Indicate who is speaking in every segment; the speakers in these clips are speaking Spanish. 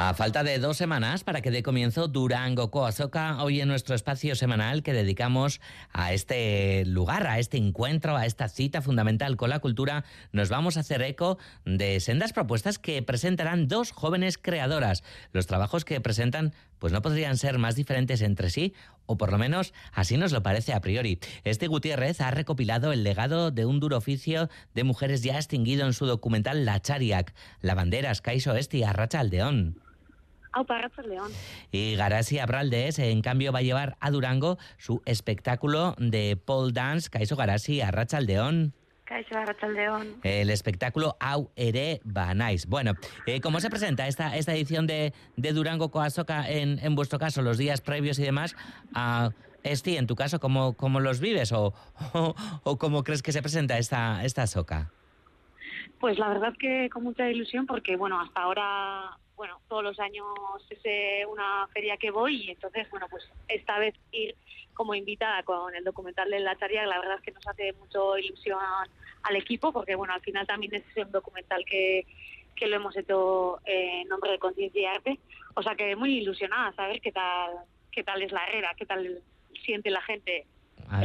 Speaker 1: A falta de 2 semanas para que dé comienzo Durango Coazoka, hoy en nuestro espacio semanal que dedicamos a este lugar, a este encuentro, a esta cita fundamental con la cultura, nos vamos a hacer eco de sendas propuestas que presentarán 2 jóvenes creadoras. Los trabajos que presentan pues no podrían ser más diferentes entre sí, o por lo menos así nos lo parece a priori. Este Gutiérrez ha recopilado el legado de un duro oficio de mujeres ya extinguido en su documental La Chariak, Lavanderas, Kaixo Esti, Arratsaldeon.
Speaker 2: Aupa, Arratsaldeon.
Speaker 1: Y Garasi Abraldes, en cambio, va a llevar a Durango su espectáculo de pole dance, Kaixo Garasi, Arratsaldeon.
Speaker 2: Kaixo, Arratsaldeon.
Speaker 1: El espectáculo Hau ere banaiz. Bueno, ¿cómo se presenta esta edición de Durango Coazoka en vuestro caso, los días previos y demás? Esti, en tu caso, ¿cómo los vives o cómo crees que se presenta esta soca?
Speaker 2: Pues la verdad que con mucha ilusión porque, bueno, hasta ahora, bueno, todos los años es una feria que voy y entonces, bueno, pues esta vez ir como invitada con el documental de La Chariak, la verdad es que nos hace mucho ilusión al equipo porque, bueno, al final también es un documental que lo hemos hecho en nombre de Conciencia y Arte, o sea que muy ilusionada a saber qué tal es la herrera, qué tal siente la gente.
Speaker 1: A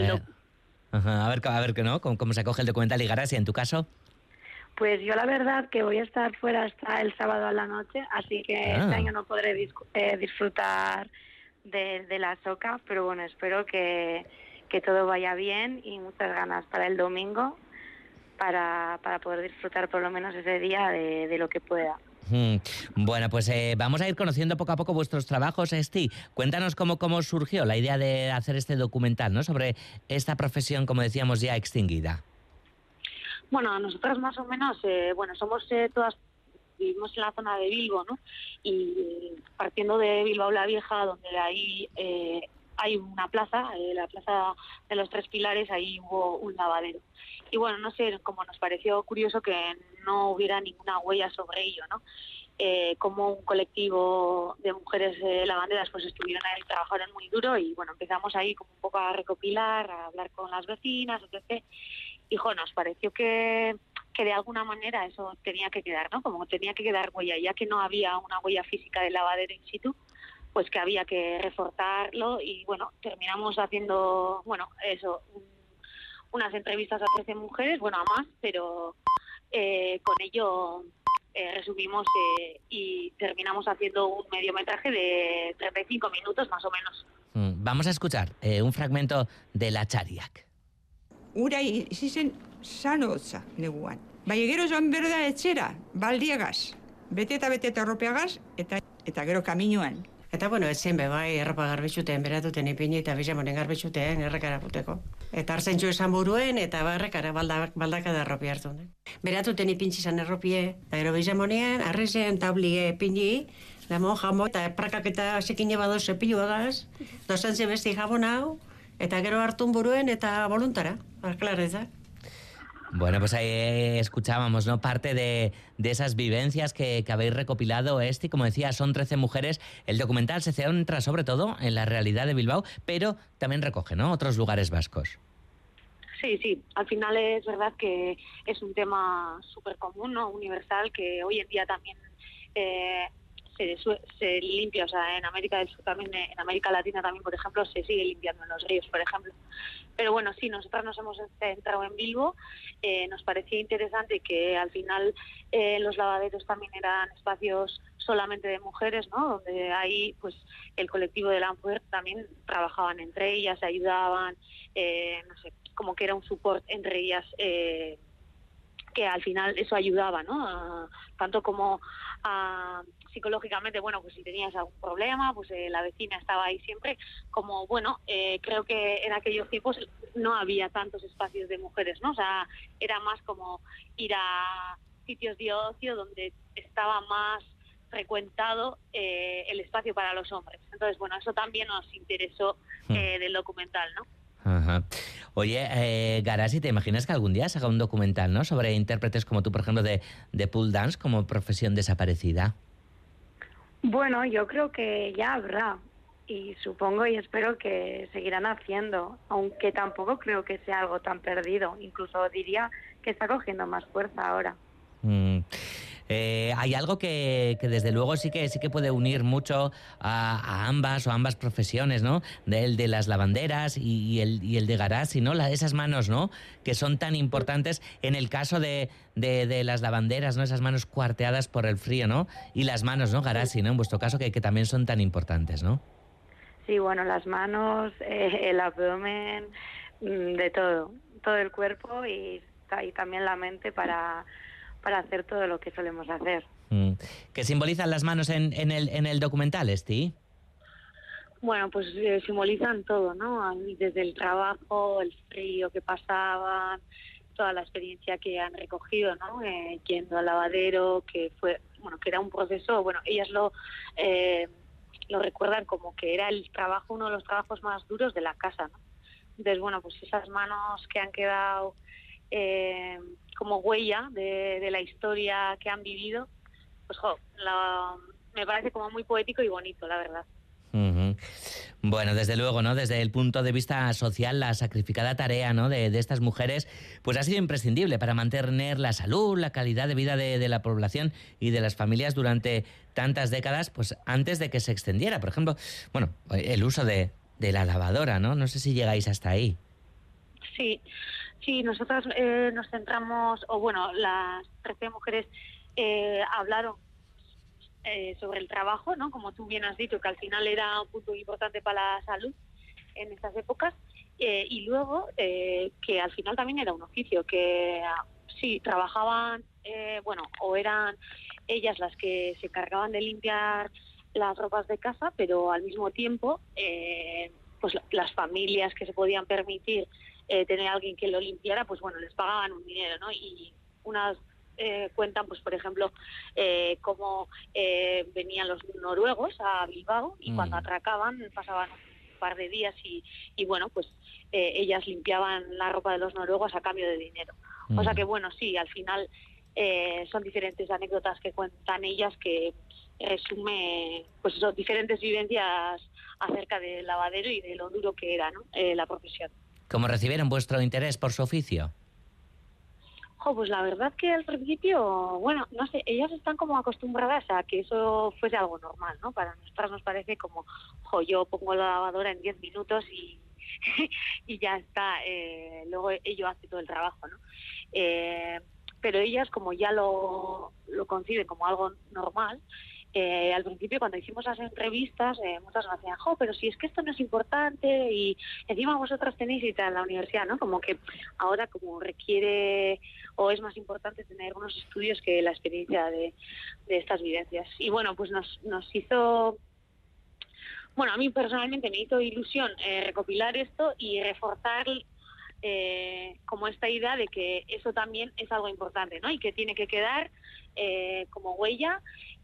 Speaker 1: ver que no, cómo se acoge el documental. Y Garasi, en tu caso.
Speaker 2: Pues yo la verdad que voy a estar fuera hasta el sábado a la noche, así que este año no podré disfrutar de la soca, pero bueno, espero que todo vaya bien y muchas ganas para el domingo para poder disfrutar por lo menos ese día de lo que pueda.
Speaker 1: Bueno, pues vamos a ir conociendo poco a poco vuestros trabajos, Esti. Cuéntanos cómo surgió la idea de hacer este documental, ¿no? Sobre esta profesión, como decíamos, ya extinguida.
Speaker 2: Bueno, nosotras más o menos, somos todas, vivimos en la zona de Bilbo, ¿no? Y partiendo de Bilbao la Vieja, donde ahí hay una plaza, la plaza de los Tres Pilares, ahí hubo un lavadero. Y bueno, no sé, como nos pareció curioso que no hubiera ninguna huella sobre ello, ¿no? Como un colectivo de mujeres lavanderas pues estuvieron ahí, trabajaron muy duro y bueno, empezamos ahí como un poco a recopilar, a hablar con las vecinas, etc. Y nos pareció que de alguna manera eso tenía que quedar, ¿no? Como tenía que quedar huella, ya que no había una huella física del lavadero in situ, pues que había que reforzarlo y bueno, terminamos haciendo, bueno, eso, unas entrevistas a 13 mujeres, bueno, a más, pero con ello resumimos y terminamos haciendo un mediometraje de 35 minutos más o menos.
Speaker 1: Vamos a escuchar un fragmento de La Chariak.
Speaker 3: Ura izi zen sanotza neguan. Bai, gero joan berda etxera, baldiagaz, beteta arropeagaz, eta gero kaminoan.
Speaker 4: Eta bueno, etzen bai, erropa garbitxuten, beratuten ipini eta bizamonen garbitxuten errekara puteko. Eta hartzentxu esan buruen eta errekara baldaka da erropi hartu. Beratuten ipintzi zan erropie, eta gero bizamonean, arrezen tablie ipini, lamo jamo, eta prakak eta sekine bado zepiluagaz, dozantze besti jabon hau, eta gero hartun buruen eta voluntara, aklareza.
Speaker 1: Bueno, pues ahí escuchábamos, ¿no? Parte de esas vivencias que habéis recopilado, Esti. Como decía, son 13 mujeres. El documental se centra sobre todo en la realidad de Bilbao, pero también recoge, ¿no?, otros lugares vascos.
Speaker 2: Sí. Al final es verdad que es un tema súper común, ¿no?, universal, que hoy en día también se limpia, o sea, en América del Sur también, en América Latina también, por ejemplo, se sigue limpiando en los ríos, por ejemplo. Pero bueno, sí, nosotras nos hemos centrado en Bilbo, nos parecía interesante que al final los lavaderos también eran espacios solamente de mujeres, ¿no?, donde ahí pues el colectivo de la mujer también trabajaban entre ellas, se ayudaban, no sé, como que era un support entre ellas, que al final eso ayudaba, ¿no?, tanto como psicológicamente, bueno, pues si tenías algún problema, pues la vecina estaba ahí siempre, como bueno, creo que en aquellos tiempos no había tantos espacios de mujeres, ¿no? O sea, era más como ir a sitios de ocio donde estaba más frecuentado el espacio para los hombres. Entonces, bueno, eso también nos interesó del documental, ¿no?
Speaker 1: Ajá. Oye, Garasi, ¿te imaginas que algún día se haga un documental, ¿no?, sobre intérpretes como tú, por ejemplo, de pole dance como profesión desaparecida?
Speaker 2: Bueno, yo creo que ya habrá y supongo y espero que seguirán haciendo, aunque tampoco creo que sea algo tan perdido, incluso diría que está cogiendo más fuerza ahora.
Speaker 1: Hay algo que desde luego sí que puede unir mucho a ambas profesiones, ¿no? El de las lavanderas y el de Garasi, ¿no? Esas manos, ¿no? Que son tan importantes en el caso de las lavanderas, ¿no? Esas manos cuarteadas por el frío, ¿no? Y las manos, ¿no? Garasi, ¿no? En vuestro caso, que también son tan importantes, ¿no?
Speaker 2: Sí, bueno, las manos, el abdomen, de todo el cuerpo y también la mente para hacer todo lo que solemos hacer.
Speaker 1: ¿Qué simbolizan las manos en el documental, Esti?
Speaker 2: Bueno, pues simbolizan todo, ¿no? Desde el trabajo, el frío que pasaban, toda la experiencia que han recogido, ¿no? Yendo al lavadero, que era un proceso, bueno, ellas lo recuerdan como que era uno de los trabajos más duros de la casa, ¿no? Entonces, bueno, pues esas manos que han quedado como huella de la historia que han vivido, pues me parece como muy poético y bonito, la verdad.
Speaker 1: Uh-huh. Bueno, desde luego, ¿no? Desde el punto de vista social, la sacrificada tarea, ¿no? de estas mujeres, pues ha sido imprescindible para mantener la salud, la calidad de vida de la población y de las familias durante tantas décadas, pues antes de que se extendiera. Por ejemplo, bueno, el uso de la lavadora, ¿no? No sé si llegáis hasta ahí.
Speaker 2: Sí, nosotras nos centramos, las 13 mujeres hablaron sobre el trabajo, ¿no? Como tú bien has dicho, que al final era un punto importante para la salud en estas épocas, y luego que al final también era un oficio, que sí, trabajaban, o eran ellas las que se encargaban de limpiar las ropas de casa, pero al mismo tiempo, pues las familias que se podían permitir tener a alguien que lo limpiara, pues bueno, les pagaban un dinero, ¿no? Y unas cuentan, pues por ejemplo, cómo venían los noruegos a Bilbao y cuando atracaban pasaban un par de días y bueno, pues ellas limpiaban la ropa de los noruegos a cambio de dinero. O sea que bueno, sí, al final son diferentes anécdotas que cuentan ellas que resume pues eso, diferentes vivencias acerca del lavadero y de lo duro que era, ¿no? La profesión.
Speaker 1: ¿Cómo recibieron vuestro interés por su oficio?
Speaker 2: Pues la verdad que al principio, bueno, no sé, ellas están como acostumbradas a que eso fuese algo normal, ¿no? Para nosotras nos parece como, yo pongo la lavadora en 10 minutos y ya está, luego ello hace todo el trabajo, ¿no? Pero ellas como ya lo conciben como algo normal, al principio cuando hicimos las entrevistas muchas nos decían, pero si es que esto no es importante y encima vosotras tenéis y tal la universidad, ¿no? Como que ahora como requiere o es más importante tener unos estudios que la experiencia de estas vivencias. Y bueno, pues nos hizo, bueno, a mí personalmente me hizo ilusión recopilar esto y reforzar como esta idea de que eso también es algo importante, ¿no? Y que tiene que quedar como huella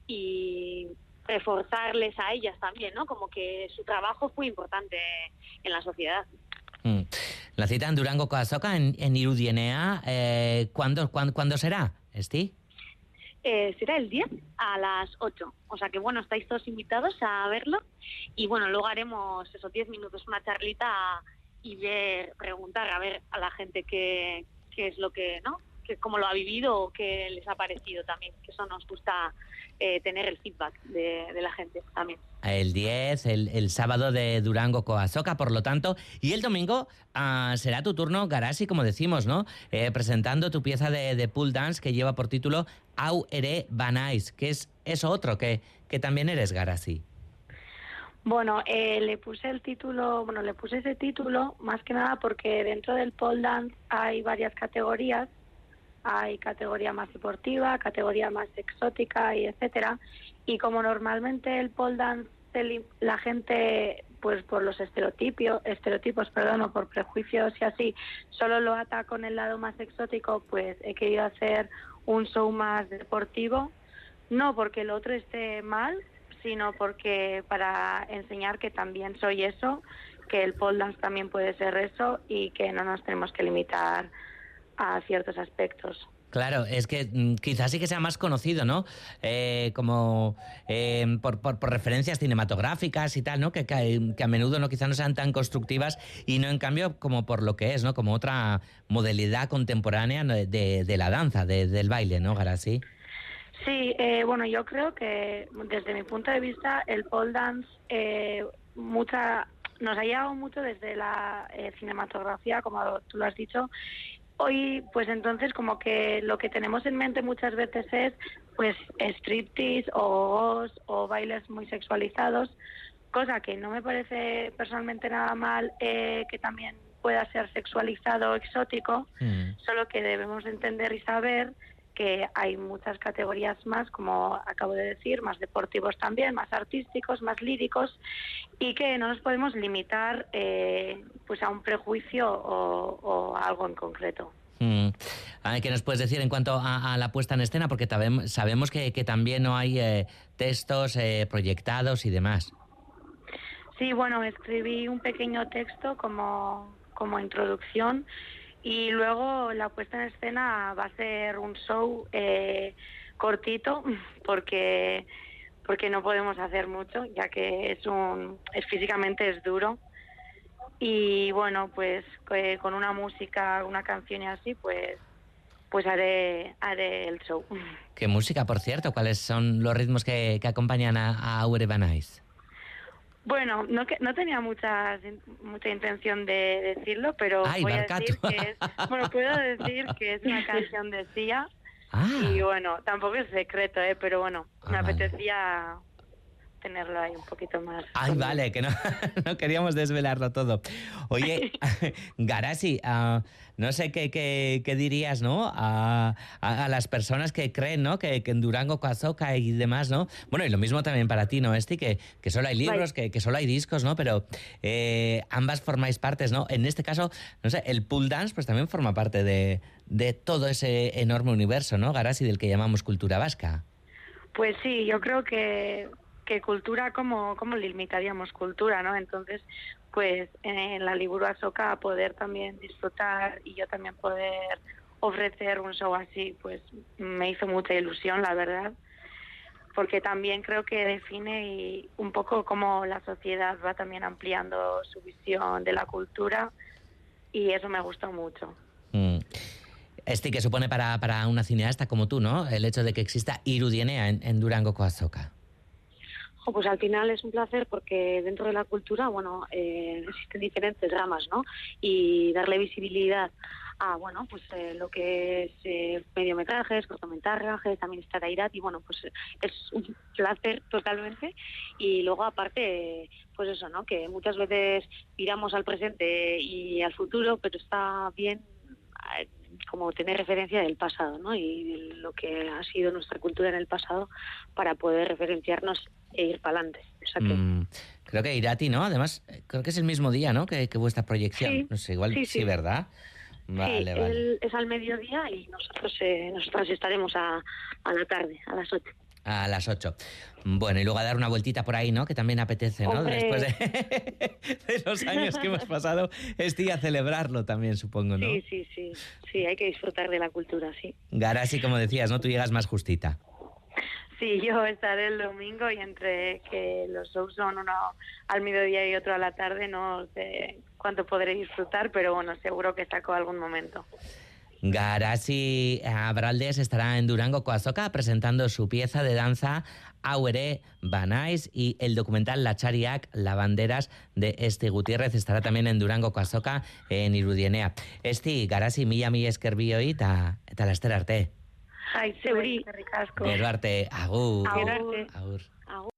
Speaker 2: y reforzarles a ellas también, ¿no? Como que su trabajo fue importante en la sociedad.
Speaker 1: La cita en Durango Coazoka, en Irudienea, ¿cuándo será, Esti?
Speaker 2: Será el 10 a las 8. O sea que, bueno, estáis todos invitados a verlo. Y, bueno, luego haremos esos 10 minutos, una charlita y preguntar a ver a la gente qué es lo que, ¿no? Cómo lo ha vivido o qué les ha parecido también, que eso nos gusta tener el feedback de la gente también.
Speaker 1: El 10, el sábado de Durango Coazoka, por lo tanto, y el domingo será tu turno, Garasi, como decimos, ¿no? Presentando tu pieza de pole dance que lleva por título Hau ere banaiz, que es eso otro, que también eres Garasi.
Speaker 2: Bueno, le puse ese título más que nada porque dentro del pole dance hay varias categorías. Hay categoría más deportiva, categoría más exótica y etcétera. Y como normalmente el pole dance la gente, pues por los estereotipos, o por prejuicios y así, solo lo ata con el lado más exótico, pues he querido hacer un show más deportivo, no porque el otro esté mal, sino porque para enseñar que también soy eso, que el pole dance también puede ser eso y que no nos tenemos que limitar a ciertos aspectos.
Speaker 1: Claro, es que quizás sí que sea más conocido, ¿no? Como por referencias cinematográficas y tal, ¿no? Que a menudo no quizás no sean tan constructivas y no en cambio como por lo que es, ¿no? Como otra modalidad contemporánea de la danza, del baile, ¿no, Garasi?
Speaker 2: Sí, bueno, yo creo que desde mi punto de vista el pole dance nos ha llegado mucho desde la cinematografía, como tú lo has dicho. Hoy, pues entonces, como que lo que tenemos en mente muchas veces es, pues, striptease o bailes muy sexualizados, cosa que no me parece personalmente nada mal que también pueda ser sexualizado o exótico, solo que debemos entender y saber que hay muchas categorías más, como acabo de decir, más deportivos también, más artísticos, más líricos, y que no nos podemos limitar pues a un prejuicio o a algo en concreto.
Speaker 1: ¿Qué nos puedes decir en cuanto a la puesta en escena? Porque sabemos que también no hay textos proyectados y demás.
Speaker 2: Sí, bueno, escribí un pequeño texto como introducción. Y luego la puesta en escena va a ser un show cortito porque no podemos hacer mucho, ya que físicamente es duro. Y bueno, pues con una música, una canción y así, pues haré el show.
Speaker 1: ¿Qué música, por cierto? ¿Cuáles son los ritmos que acompañan a Aure Banais?
Speaker 2: Bueno, no tenía mucha intención de decirlo, pero voy a decir que puedo decir que es una canción de Sia. Y bueno, tampoco es secreto, pero bueno, me apetecía tenerlo ahí un poquito más.
Speaker 1: Ay, vale, que no queríamos desvelarlo todo. Oye, Garasi, no sé qué dirías, ¿no? A las personas que creen, ¿no? Que en Durango Coazoca y demás, ¿no? Bueno, y lo mismo también para ti, ¿no, Esti? Que solo hay libros, que solo hay discos, ¿no? Pero ambas formáis partes, ¿no? En este caso, no sé, el pole dance pues también forma parte de todo ese enorme universo, ¿no, Garasi, del que llamamos cultura vasca?
Speaker 2: Pues sí, yo creo que cultura, ¿cómo limitaríamos cultura, no? Entonces, pues en la Liburu Azoka poder también disfrutar y yo también poder ofrecer un show así, pues me hizo mucha ilusión, la verdad, porque también creo que define un poco cómo la sociedad va también ampliando su visión de la cultura y eso me gustó mucho.
Speaker 1: Que supone para una cineasta como tú, ¿no? El hecho de que exista Irudienea en Durango Coazoka.
Speaker 2: Pues al final es un placer porque dentro de la cultura, bueno, existen diferentes ramas, ¿no? Y darle visibilidad a, bueno, pues lo que es mediometrajes, cortometrajes, también está Irati, y bueno, pues es un placer totalmente. Y luego aparte, pues eso, ¿no? Que muchas veces miramos al presente y al futuro, pero está bien como tener referencia del pasado, ¿no? Y de lo que ha sido nuestra cultura en el pasado para poder referenciarnos e ir para adelante. O sea que...
Speaker 1: Creo que Irati, ¿no? Además, creo que es el mismo día, ¿no? Que vuestra proyección.
Speaker 2: Sí,
Speaker 1: no sé, igual sí, ¿verdad?
Speaker 2: Vale, sí, vale. Es al mediodía y nosotros estaremos a la tarde, a las 8.
Speaker 1: A las 8. Bueno, y luego a dar una vueltita por ahí, ¿no? Que también apetece, ¿no?
Speaker 2: ¡Hombre!
Speaker 1: Después de los años que hemos pasado, es día celebrarlo también, supongo, ¿no?
Speaker 2: Sí, hay que disfrutar de la cultura, sí.
Speaker 1: Garasi, como decías, ¿no? Tú llegas más justita.
Speaker 2: Sí, yo estaré el domingo y entre que los shows son uno al mediodía y otro a la tarde, no sé cuánto podré disfrutar, pero bueno, seguro que saco algún momento.
Speaker 1: Garasi Abraldes estará en Durango Coazoka presentando su pieza de danza Aure Banais y el documental Latxariak, Lavanderas de Esti Gutiérrez estará también en Durango Coazoka en Irudienea. Esti, Garasi, mila esker bioi eta laster arte.
Speaker 2: Ai, zeuri, ricasco.
Speaker 1: Gero arte, agur.
Speaker 2: Gero arte.
Speaker 1: Agur.